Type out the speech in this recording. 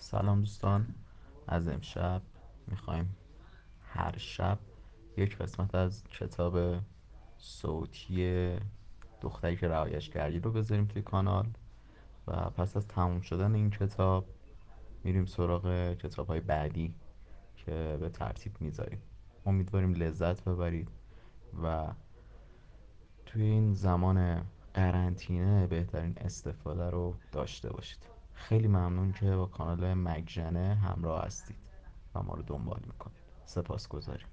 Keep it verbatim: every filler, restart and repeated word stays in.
سلام دوستان. از امشب میخوایم هر شب یک قسمت از کتاب صوتی دختری که رهایش کردی رو بذاریم توی کانال و پس از تموم شدن این کتاب میریم سراغ کتاب های بعدی که به ترتیب میذاریم. امیدواریم لذت ببرید و توی این زمان قرنطینه بهترین استفاده رو داشته باشید. خیلی ممنون که با کانال مگژنه همراه هستید و ما رو دنبال میکنید. سپاس گذاریم.